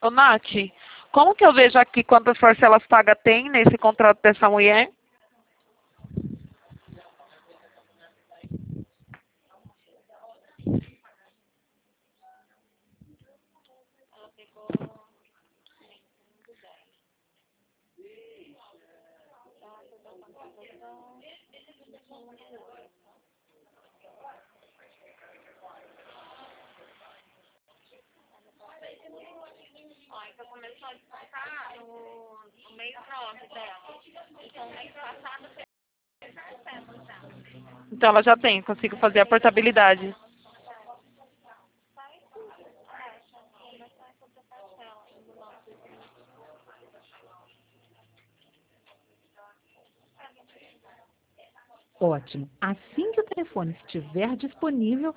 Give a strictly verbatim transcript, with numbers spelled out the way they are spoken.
Ô, Nath, como que eu vejo aqui quantas parcelas pagas tem nesse contrato dessa mulher? Então ela já tem, consigo fazer a portabilidade. Ótimo. Assim que o telefone estiver disponível,